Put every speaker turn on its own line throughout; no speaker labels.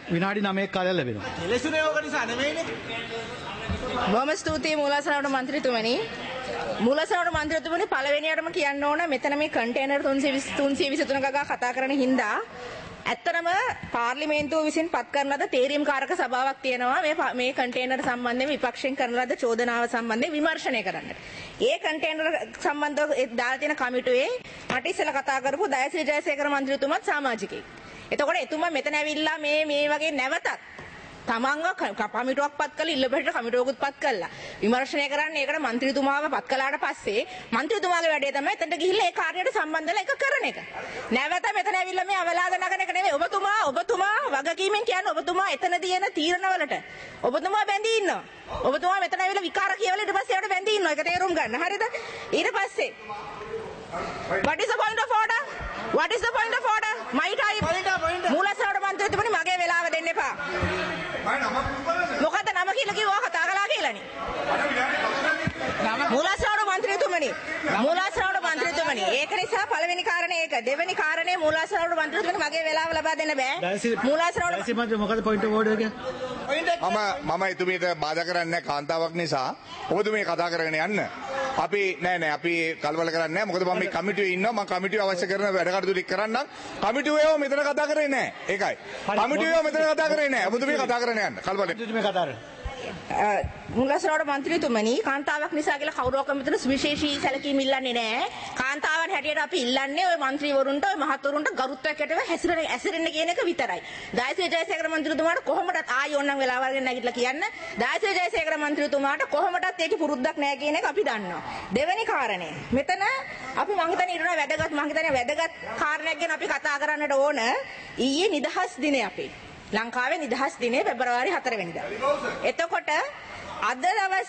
විනාඩි 9ක කාලයක් ලැබෙනවා.
කෙලෙසුනේ ඕක නිසා නෙමෙයිනේ.
බොහොම ස්තුතියි මූලාසනවට මන්ත්‍රීතුමනි. මූලාසනවට මන්ත්‍රීතුමනි පළවෙනියටම කියන්න ඕන මෙතන මේ කන්ටේනර් 323 ගගා කතා කරන හින්දා ඇත්තටම පාර්ලිමේන්තුව විසින් පත් කරන ලද තේරීම් කාරක සභාවක් තියෙනවා මේ කන්ටේනර් සම්බන්ධයෙන් විපක්ෂයෙන් කරන ලද චෝදනාව සම්බන්ධයෙන් විමර්ශනය කරන්න. ඒ කන්ටේනර් සම්බන්ධව දාලා තියෙන කමිටුවේ මට ඉස්සෙල්ලා කතා කරපු දයසිරි ජයසේකර මන්ත්‍රීතුමත් සමාජිකයෙක්. එතකොට එතුමා මෙතන ඇවිල්ලා මේ වගේ නැවතත් තමන්ව කමිටුවක් පත් කරලා ඉල්ලපෙට කමිටුවකුත් පත් කළා. විමර්ශනය කරන්නේ ඒකට മന്ത്രിතුමාව පත් කළාට පස්සේ മന്ത്രിතුමාගේ වැඩේ තමයි එතනට ගිහිල්ලා ඒ කාර්යයට සම්බන්ධ වෙලා ඒක කරන එක. නැවත මෙතන ඇවිල්ලා මේ අවලාද නගන එක නෙවෙයි. ඔබතුමා වගකීමෙන් කියන්නේ ඔබතුමා එතනදී එන තීරණවලට ඔබතුමා බැඳී ඉන්නවා. ඔබතුමා මෙතන ඇවිල්ලා විකාර කියවලා ඊට පස්සේ ඒකට බැඳී ඉන්නවා. ඒක තේරුම් ගන්න. හරිද? ඊට පස්සේ What is the point of order? What is the point of order? My time. මූලසනවට මන්ත්‍රීතුමනි මගේ වෙලාව දෙන්න එපා. මොකද නම කියලා කිව්වා කතා කළා කියලානේ. මූලසනවට මන්ත්‍රීතුමනි ඒක නිසා පළවෙනි කාරණේ ඒක. දෙවෙනි කාරණේ මූලසනවට මන්ත්‍රීතුමනි මගේ වෙලාව ලබා දෙන්න බෑ. මූලසනවට
මොකද පොයින්ට් ඔෆ් ඕඩර් එක?
මම එතුමියට බාධා කරන්නේ නැහැ කාන්තාවක් නිසා. ඔබතුමිය කතා කරගෙන යන්න. අපි නෑ අපි කලබල කරන්නේ නැහැ. මොකද මම මේ කමිටුවේ ඉන්නවා. මම කමිටුවේ අවශ්‍ය කරන වැඩ කටයුතු ටික කරන්නම්. කමිටුවේව මෙතන කතා කරන්නේ නැහැ. ඒකයි. කමිටුවේව මෙතන කතා කරන්නේ නැහැ. ඔබතුමිය කතා කරගෙන යන්න. කලබල.
ඔබතුමිය කතා කරන්න.
මූලසනවට මන්ත්‍රීතුමනි කාන්තාවක් නිසා කියලා කවුරක්වත් මෙතන සුවිශේෂී සැලකීම් ඉල්ලන්නේ නැහැ. කාන්තාවන් හැටියට අපි ඉල්ලන්නේ ওই മന്ത്രിවරුන්ට ඔය මහත්වරුන්ට ගරුත්වයක් ඇටව හැසිරෙන්න කියන එක විතරයි. දයසිරි ජයසේකර මන්ත්‍රීතුමාට කොහොමදත් ආයෙ ඕනනම් වෙලාව අරගෙන නැගිටලා කියන්න. දයසිරි ජයසේකර මන්ත්‍රීතුමාට කොහොමදත් ඒකේ පුරුද්දක් නැහැ කියන එක අපි දන්නවා. දෙවෙනි කාරණය. මෙතන අපි මං හිතන්නේ වැදගත් කාරණයක් ගැන අපි කතා කරන්නට ඕන. ඊයේ නිදහස් දිනේ අපේ ලංකාවේ නිදහස් දිනේ පෙබරවාරි 4 වෙනිදා. එතකොට අද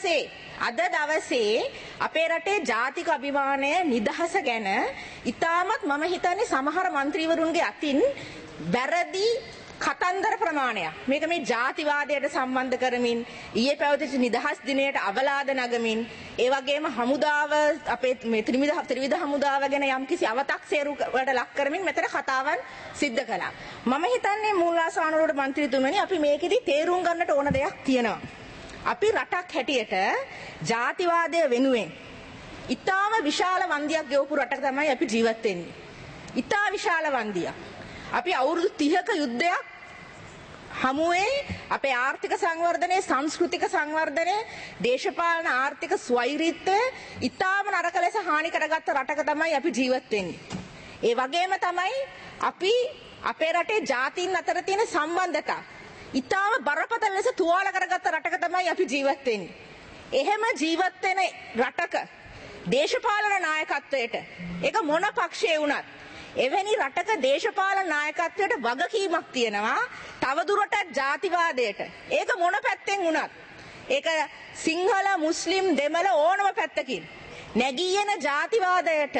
දවසේ අපේ රටේ ජාතික අභිමානය නිදහස ගැන ඉතාමත් මම හිතන්නේ සමහර മന്ത്രിවරුන්ගේ අතින් වැරදි කතන්දර ප්‍රමාණයක්. මේක මේ ජාතිවාදයට සම්බන්ධ කරමින් ඊයේ පැවතිච්ච නිදහස් දිනයට අවලාද නගමින් ඒ වගේම හමුදාව අපේ මේ ත්‍රිවිධ හමුදාව ගැන යම්කිසි අව탁සේරුවට ලක් කරමින් මෙතන කතාවන් සිද්ධ කළා. මම හිතන්නේ මූලාසනවලට മന്ത്രിතුමනි අපි මේකෙදි තේරුම් ගන්නට ඕන දෙයක් තියෙනවා. අපි රටක් හැටියට ජාතිවාදය වෙනුවෙන් ඉතාම විශාල වන්දියක් ගෙවපු රටක තමයි අපි ජීවත් වෙන්නේ. ඉතා විශාල වන්දියක්. අපි අවුරුදු 30ක යුද්ධයක් හමුවේ අපේ ආර්ථික සංවර්ධනය, සංස්කෘතික සංවර්ධනය, දේශපාලන ආර්ථික ස්වෛරීත්වය ඉතාම නරක ලෙස හානි කරගත්ත රටක තමයි අපි ජීවත් වෙන්නේ. ඒ වගේම තමයි අපි අපේ රටේ ජාතීන් අතර තියෙන සම්බන්ධතා ඉතාම බරපතල ලෙස තුවාල කරගත්ත රටක තමයි අපි ජීවත් වෙන්නේ. එහෙම ජීවත් වෙන රටක දේශපාලන නායකත්වයට ඒක මොන පක්ෂයේ වුණත් එවැනි රටක දේශපාලන නායකත්වයට වගකීමක් තියෙනවා. තවදුරටත් ජාතිවාදයට ඒක මොන පැත්තෙන් වුණත් ඒක සිංහල මුස්ලිම් දෙමළ ඕනම පැත්තකින් නැගී එන ජාතිවාදයට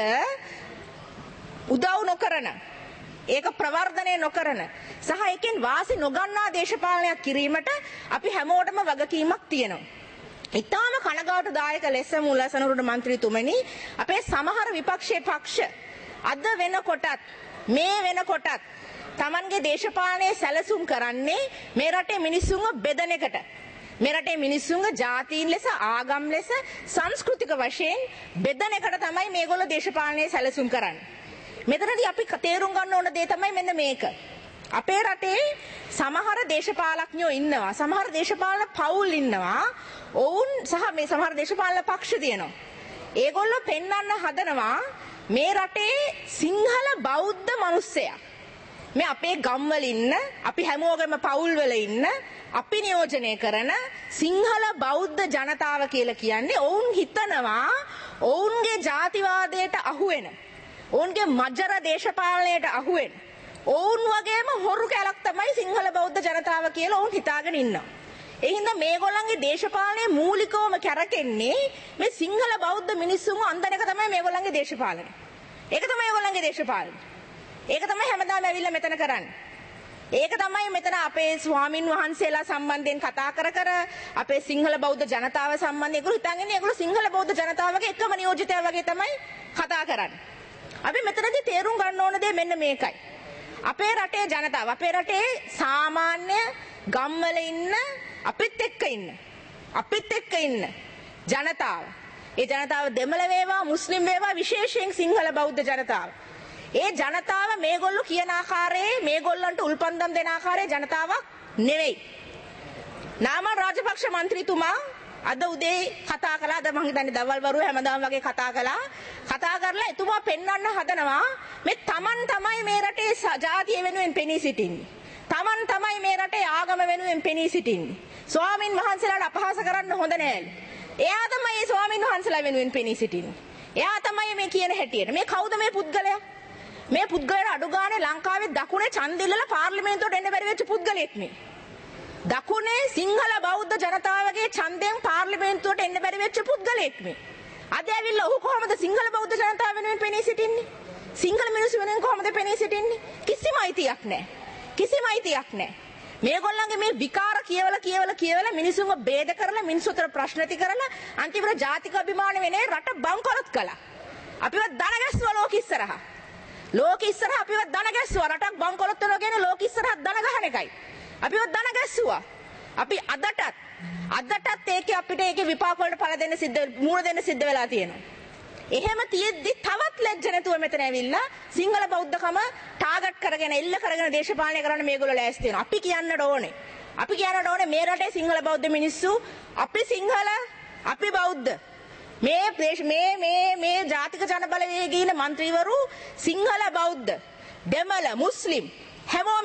උදව් නොකරන ඒක ප්‍රවර්ධනය නොකරන සහ එකෙන් වාසි නොගන්නා දේශපාලනයක් කිරීමට අපි හැමෝටම වගකීමක් තියෙනවා. ඊටාම කනගාටුදායක ලෙස මූලසනරුට മന്ത്രിතුමනි අපේ සමහර විපක්ෂයේ පක්ෂ අද වෙනකොටත් මේ වෙනකොටත් Tamanගේ දේශපාලනයේ සැලසුම් කරන්නේ මේ රටේ මිනිස්සුන්ව බෙදන එකට. මේ රටේ මිනිස්සුන්ව ජාතීන් ලෙස, ආගම් ලෙස, සංස්කෘතික වශයෙන් බෙදන එකට තමයි මේගොල්ලෝ දේශපාලනයේ සැලසුම් කරන්නේ. මෙතනදී අපි තේරුම් ගන්න ඕන දේ තමයි මෙන්න මේක. අපේ රටේ සමහර දේශපාලඥයෝ ඉන්නවා. සමහර දේශපාලන පවුල් ඉන්නවා. ඔවුන් සහ මේ සමහර දේශපාලන පක්ෂ තියෙනවා. ඒගොල්ලෝ පෙන්වන්න හදනවා මේ රටේ සිංහල බෞද්ධ මිනිස්සයා මේ අපේ ගම්වල ඉන්න අපි හැමෝගෙම පවුල් වල ඉන්න අපි නියෝජනය කරන සිංහල බෞද්ධ ජනතාව කියලා කියන්නේ ඔවුන් හිතනවා ඔවුන්ගේ ජාතිවාදයට අහු වෙන ඔවුන්ගේ මජර දේශපාලනයට අහු වෙන ඔවුන් වගේම හොරු කැලක් තමයි සිංහල බෞද්ධ ජනතාව කියලා ඔවුන් හිතාගෙන ඉන්නවා. ඒ හින්දා මේගොල්ලන්ගේ දේශපාලනයේ මූලිකවම කැරකෙන්නේ මේ සිංහල බෞද්ධ මිනිස්සුන්ව අන්දන එක තමයි මේගොල්ලන්ගේ දේශපාලනය. ඒක තමයි ඒගොල්ලන්ගේ දේශපාලනය. ඒක තමයි හැමදාම ඇවිල්ලා මෙතන කරන්නේ. ඒක තමයි මෙතන අපේ ස්වාමින් වහන්සේලා සම්බන්ධයෙන් කතා කර අපේ සිංහල බෞද්ධ ජනතාව සම්බන්ධයෙන් ඒගොල්ලෝ හිතන්නේ ඒගොල්ලෝ සිංහල බෞද්ධ ජනතාවගේ එකම නියෝජිතයා වගේ තමයි කතා කරන්නේ. අපි මෙතනදී තේරුම් ගන්න ඕන දේ මෙන්න මේකයි. අපේ රටේ ජනතාව අපේ රටේ සාමාන්‍ය ගම්වල ඉන්න අපිත් එක්ක ඉන්න ජනතාව. ඒ ජනතාව දෙමළ වේවා මුස්ලිම් වේවා විශේෂයෙන් සිංහල බෞද්ධ ජනතාව. ඒ ජනතාව මේගොල්ලෝ කියන ආකාරයේ මේගොල්ලන්ට උල්පන්දම් දෙන ආකාරයේ ජනතාවක් නෙවෙයි. නාමල් රාජපක්ෂ මන්ත්‍රීතුමා අද උදේ කතා කළා. අද මම හිතන්නේ දවල් වරුවේ හැමදාම වගේ කතා කරලා එතුමා පෙන්වන්න හදනවා මේ තමන් තමයි මේ රටේ ජාතිය වෙනුවෙන් පෙනී සිටින්නේ. තමන් තමයි මේ රටේ ආගම වෙනුවෙන් පෙනී සිටින්නේ. ස්වාමින් වහන්සේලාට අපහාස කරන්න හොඳ නෑලු. එයා තමයි මේ ස්වාමින් වහන්සේලා වෙනුවෙන් පෙනී සිටින්නේ. එයා තමයි මේ කියන හැටියට. මේ කවුද මේ පුද්ගලයා? මේ පුද්ගලයාට අඩු ගානේ ලංකාවේ දකුණේ ඡන්දෙල්ලලා පාර්ලිමේන්තුවට එන්න බැරි වෙච්ච පුද්ගලෙක් මේ. දකුණේ සිංහල බෞද්ධ ජනතාවගේ ඡන්දයෙන් පාර්ලිමේන්තුවට එන්න බැරි වෙච්ච පුද්ගලෙක් මේ. අද ඇවිල්ලා ඔහු කොහොමද සිංහල බෞද්ධ ජනතාව වෙනුවෙන් පෙනී සිටින්නේ? සිංහල මිනිස්සු වෙනුවෙන් කොහොමද පෙනී සිටින්නේ? කිසිම අයිතියක් නැහැ. මේගොල්ලන්ගේ මේ විකාර කියවලා මිනිසුන්ව බේද කරලා මිනිස්සුතර ප්‍රශ්න ඇති කරලා අන්තිමට ජාතික අභිමාන වෙන්නේ රට බංකොලොත් කළා. අපිව දන ගැස්සුවා ලෝක ඉස්සරහා අපිව දන ගැස්සුවා. රටක් බංකොලොත් වෙනවා කියන්නේ ලෝක ඉස්සරහා දන ගහන එකයි. අපිව දන ගැස්සුවා. අපි අදටත් ඒකේ විපාක වලට මූණ දෙන්න සිද්ධ වෙලා තියෙනවා. එහෙම තියෙද්දි තවත් ලැජ්ජ නැතුව මෙතන ඇවිල්ලා සිංහල බෞද්ධකම ටාගට් කරගෙන එල්ල කරගෙන දේශපාලනය කරන්න මේගොල්ලෝ ලෑස්ති වෙනවා. අපි කියන්නට ඕනේ මේ රටේ සිංහල බෞද්ධ මිනිස්සු අපි සිංහල අපි බෞද්ධ මේ ජාතික ජනබලවේගයේ ඉන්න മന്ത്രിවරු සිංහල බෞද්ධ දෙමළ මුස්ලිම් හැමෝම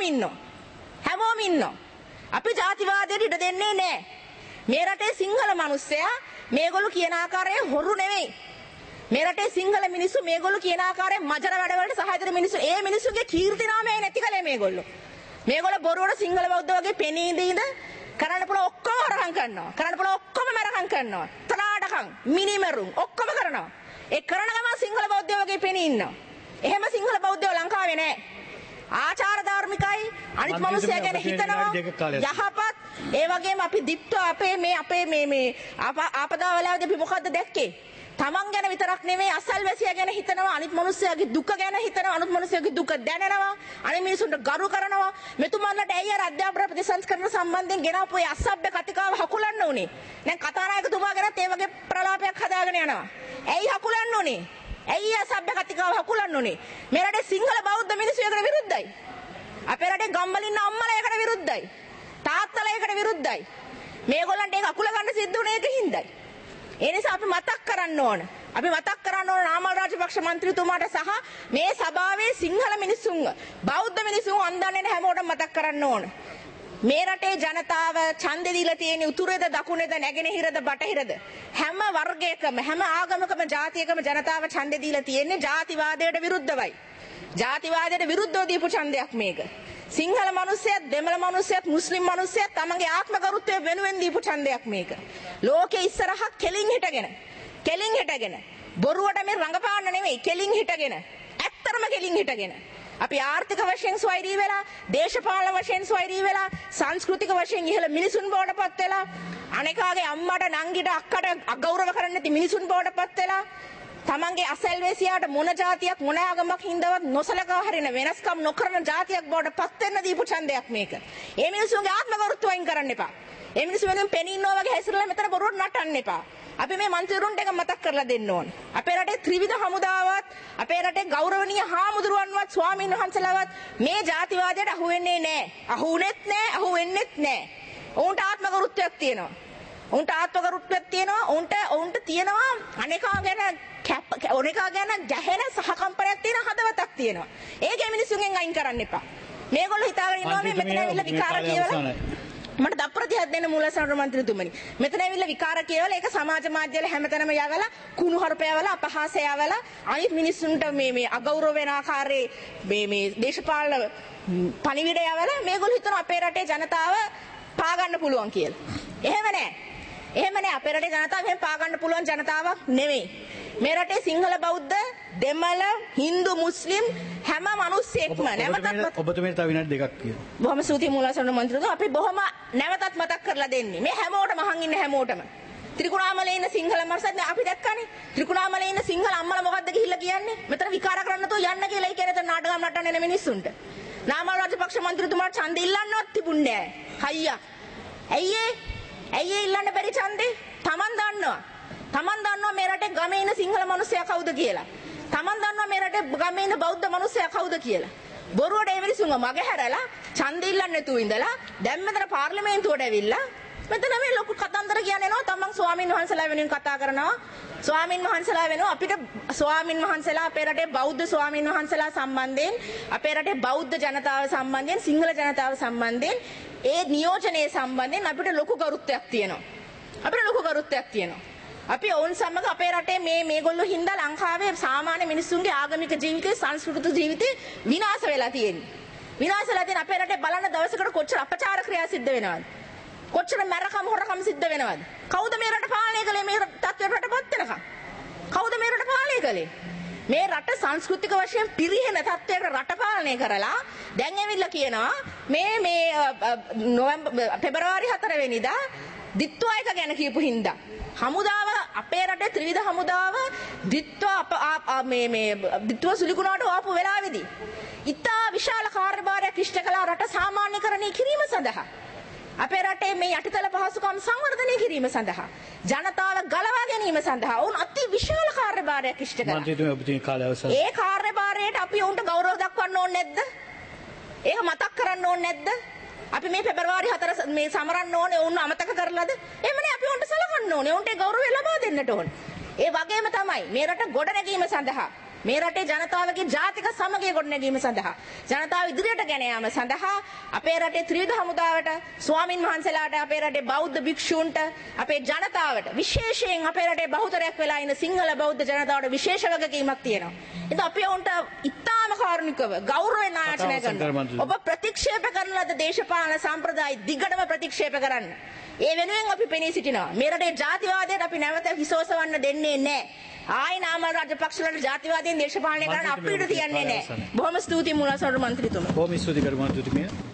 ඉන්නවා. අපි ජාතිවාදයට ඉඩ දෙන්නේ නැහැ. මේ රටේ සිංහල මිනිස්සයා මේගොල්ලෝ කියන ආකාරයේ හොරු නෙවෙයි. මේ රටේ සිංහල මිනිස්සු මේගොල්ලෝ කියන ආකාරයෙන් මජර වැඩවලට සහාය දෙන මිනිස්සු. ඒ මිනිස්සුගේ කීර්ති නාමය නැති කලේ මේගොල්ලෝ. මේගොල්ලෝ බොරුවට සිංහල බෞද්ධ වගේ පෙනී ඉඳ කරන්න පුළුවන් ඔක්කොම හොරකම් කරනවා. කරන්න පුළුවන් ඔක්කොම මරකම් කරනවා. තරාඩකම්, මිනිමරුම් ඔක්කොම කරනවා. ඒ කරන ගමන් සිංහල බෞද්ධයෝ වගේ පෙනී ඉන්නවා. එහෙම සිංහල බෞද්ධයෝ ලංකාවේ නැහැ. ආචාර ධාර්මිකයි අනිත් මිනිස්සයා ගැන හිතනවා යහපත්. ඒ වගේම අපි දිප්ත අපේ මේ ආපදාවලදී අපි මොකද්ද දැක්කේ? තමන් ගැන විතරක් නෙමෙයි අසල්වැසියා ගැන හිතනවා. අනිත් මිනිස්සයාගේ දුක ගැන හිතනවා. අනිත් මිනිස්සයාගේ දුක දැනෙනවා. අනිත් මිනිසුන්ට ගරු කරනවා. මෙතුමන්ලට ඇයි අර අධ්‍යාපන ප්‍රතිසංස්කරණ සම්බන්ධයෙන් ගෙනාපු ඒ අසභ්‍ය කතිකාව හකුලන්න උනේ? දැන් කතානායකතුමා ගැනත් ඒ වගේ ප්‍රලාපයක් හදාගෙන යනවා. ඇයි හකුලන්න උනේ? ඇයි අසභ්‍ය කතිකාව හකුලන්න උනේ? මේ රටේ සිංහල බෞද්ධ මිනිස්සු ඒකට විරුද්ධයි. අපේ රටේ ගම්වල ඉන්න අම්මලා ඒකට විරුද්ධයි. තාත්තලා ඒකට විරුද්ධයි. මේගොල්ලන්ට ඒක අකුල ගන්න සිද්ධ උනේ ඒකින්දයි. ඒ නිසා අපි මතක් කරන්න ඕන නාමල් රාජපක්ෂ මන්ත්‍රීතුමාට සහ මේ සභාවේ සිංහල මිනිසුන්ව බෞද්ධ මිනිසුන් අන්දන්නේ හැමෝටම මතක් කරන්න ඕන. මේ රටේ ජනතාව ඡන්දෙ දීලා තියෙන උතුරේද දකුණේද නැගෙනහිරද බටහිරද හැම වර්ගයකම හැම ආගමකම ජාතියකම ජනතාව ඡන්දෙ දීලා තියෙන්නේ ජාතිවාදයට විරුද්ධවයි. ජාතිවාදයට විරුද්ධව දීපු ඡන්දයක් මේක. සිංහල මිනිස්සයත් දෙමළ මිනිස්සයත් මුස්ලිම් මිනිස්සයත් තමන්ගේ ආත්ම ගෞරවය වෙනුවෙන් දීපු ඡන්දයක් මේක. ලෝකේ ඉස්සරහා කෙලින් හිටගෙන බොරුවට මේ රංගපාන්න නෙමෙයි කෙලින් හිටගෙන ඇත්තටම කෙලින් හිටගෙන අපි ආර්ථික වශයෙන් ස්වෛරී වෙලා දේශපාලන වශයෙන් ස්වෛරී වෙලා සංස්කෘතික වශයෙන් ඉහළ මිනිසුන් බවට පත් වෙලා අනේකාගේ අම්මට නංගිට අක්කට අගෞරව කරන්නේ නැති මිනිසුන් බවට පත් වෙලා තමන්ගේ අසල්වැසියාට මොන જાතියක් මොන ආගමක් හින්දාවත් නොසලකා හරින වෙනස්කම් නොකරන જાතියක් බවට පත් වෙන්න දීපු ඡන්දයක් මේක. ඒ මිනිසුන්ගේ ආත්ම ගෞරවය වයින් කරන්න එපා. ඒ මිනිස්සු වෙනුවෙන් පෙනී ඉන්නවා වගේ හැසිරලා මෙතන බොරුවට නටන්න එපා. අපි මේ මන්ත්‍රීවරුන්ට එක මතක් කරලා දෙන්න ඕන. අපේ රටේ ත්‍රිවිධ හමුදාවත් අපේ රටේ ගෞරවනීය හාමුදුරුවන්වත් ස්වාමීන් වහන්සේලාවත් මේ જાතිවාදයට අහු වෙන්නේ නැහැ. අහු වුනේත් නැහැ, අහු වෙන්නෙත් නැහැ. ඔවුන්ට ආත්ම ගෞරවයක් තියෙනවා. ඔවුන්ට තියෙනවා අනේකා ගැන ගැහෙන සහකම්පනයක් තියෙන හදවතක් තියෙනවා. ඒකේ මිනිස්සුන්ගෙන් අයින් කරන්න එපා. මේගොල්ලෝ හිතාගෙන ඉන්නවා මේ මෙතන ඇවිල්ලා විකාර කියවලා මට දප්ප්‍රතිහත් දෙන්න මූලසාර මන්ත්‍රීතුමනි. මෙතන ඇවිල්ලා විකාර කියවලා ඒක සමාජ මාධ්‍යවල හැමතැනම යවලා කුණු හරපයවලා අපහාසය යවලා අනිත් මිනිස්සුන්ට මේ අගෞරව වෙන ආකාරයේ මේ දේශපාලන පණිවිඩය යවලා මේගොල්ලෝ හිතන අපේ රටේ ජනතාව පා ගන්න පුළුවන් කියලා. එහෙම නෑ අපේ රටේ ජනතාව එහෙම පා ගන්න පුළුවන් ජනතාවක් නෙවෙයි. මේ රටේ සිංහල බෞද්ධ දෙමළ හින්දු මුස්ලිම් හැම මිනිස්සෙක්ම නැවතත්
ඔබතුමීට තව විනාඩි දෙකක් තියෙනවා.
බොහොම ස්තුතියි මූලසරණ මන්ත්‍රීතුමා. අපි බොහොම නැවතත් මතක් කරලා දෙන්නේ. මේ හැමෝටම අහන් ඉන්න හැමෝටම. ත්‍රිකුණාමලේ ඉන්න සිංහල මර්සත් අපි දැක්කනේ. ත්‍රිකුණාමලේ ඉන්න සිංහල අම්මලා මොකද්ද ගිහිල්ලා කියන්නේ? මෙතන විකාර කරන්න තෝ යන්න කියලා කියන්නේ. එතන නාටකම් නටන්නේ නේ මිනිස්සුන්ට. නාමල් රාජපක්ෂ මන්ත්‍රීතුමාට ඡන්දෙ ඉල්ලන්නවත් තිබුණේ නැහැ. හයියක්. ඇයි ඉල්ලන්න බැරි ඡන්දේ? Taman දන්නවා මේ රටේ ගමේ ඉන්න සිංහල මිනිස්සයා කවුද කියලා. Taman දන්නවා මේ රටේ ගමේ ඉන්න බෞද්ධ මිනිස්සයා කවුද කියලා. බොරුවට ඒ මිනිස්සුන්ව මගේ හැරලා ඡන්දෙ ඉල්ලන්නේ නැතුව ඉඳලා දැන් මෙතන පාර්ලිමේන්තුවට ඇවිල්ලා මෙතන මේ ලොකු කතන්දර කියන්නේ නෝ තමන් ස්වාමින් වහන්සේලා වෙනුවෙන් කතා කරනවා. ස්වාමින් වහන්සේලා වෙනවා අපිට ස්වාමින් වහන්සේලා අපේ රටේ බෞද්ධ ස්වාමින් වහන්සේලා සම්බන්ධයෙන් අපේ රටේ බෞද්ධ ජනතාව සම්බන්ධයෙන් සිංහල ජනතාව සම්බන්ධයෙන් ඒ නියෝජනයේ සම්බන්ධයෙන් අපිට ලොකු ගරුත්වයක් තියෙනවා. අපි ඔවුන් සමග අපේ රටේ මේගොල්ලෝ හින්දා ලංකාවේ සාමාන්‍ය මිනිස්සුන්ගේ ආගමික ජීවිතේ සංස්කෘතික ජීවිතේ විනාශ වෙලා තියෙන්නේ. අපේ රටේ බලන්න දවසකට කොච්චර අපචාර ක්‍රියා සිද්ධ වෙනවද? කොච්චර මරකම් හොරකම් සිද්ධ වෙනවද? කවුද මේ රට පාලනය කළේ මේ තත්ත්වයට රටපත් වෙනකම්? කවුද මේ රට පාලනය කළේ? මේ රට සංස්කෘතික වශයෙන් පිරිහෙන තත්ත්වයකට රට පාලනය කරලා දැන් ඇවිල්ලා කියනවා මේ පෙබරවාරි 4 වෙනිදා දිත්වායක ගැන කියපු හින්දා හමුදාව අපේ රටේ ත්‍රිවිධ හමුදාව දිත්ව සුලිකුණාට ආපු වෙලාවේදී ඉතා විශාල කාර්යභාරයක් ඉෂ්ට කළා රට සාමාන්‍යකරණය කිරීම සඳහා. අපේ රටේ මේ යටිතල පහසුකම් සංවර්ධනය කිරීම සඳහා ජනතාව ගලවා ගැනීම සඳහා උන් අති විශාල කාර්යභාරයක් ඉෂ්ට කළා. ඒ කාර්යභාරයට අපි උන්ට ගෞරව දක්වන්න ඕනේ නැද්ද? ඒක මතක් කරන්න ඕනේ නැද්ද? අපි මේ පෙබරවාරි 4 මේ සමරන්න ඕනේ උන් අමතක කරලාද? එහෙමනේ අපි උන්ට සලකන්න ඕනේ. උන්ට ගෞරවය ලබා දෙන්නට ඕනේ. ඒ වගේම තමයි මේ රට ගොඩනැගීම සඳහා මේ රටේ ජනතාවගේ ජාතික සමගිය ගොඩනැගීම සඳහා ජනතාව ඉදිරියට ගෙන යාම සඳහා අපේ රටේ ත්‍රිවිධ හමුදාවට ස්වාමින් වහන්සේලාට අපේ රටේ බෞද්ධ භික්ෂූන්ට අපේ ජනතාවට විශේෂයෙන් අපේ රටේ බහුතරයක් වෙලා ඉන්න සිංහල බෞද්ධ ජනතාවට විශේෂ වගකීමක් තියෙනවා. ඉතින් අපි උන්ට ඉතාම කාරුණිකව ගෞරවයෙන් ආචරණය කරනවා. ඔබ ප්‍රතික්ෂේප කරන ලද දේශපාලන සම්ප්‍රදාය දිගටම ප්‍රතික්ෂේප කරන්න. ඒ වෙනුවෙන් අපි පෙනී සිටිනවා. මේ රටේ ජාතිවාදයට අපි නැවත හිසෝසවන්න දෙන්නේ නැහැ. ආයි නාමල් රාජපක්ෂලාට ජාතිවාදීන් දේශපාලනය කරන්න අපිට තියන්නේ නැහැ. බොහොම ස්තුතියි මුලසොර මන්ත්‍රීතුමා.
බොහොම ස්තුතියි කරු මන්ත්‍රීතුමිය.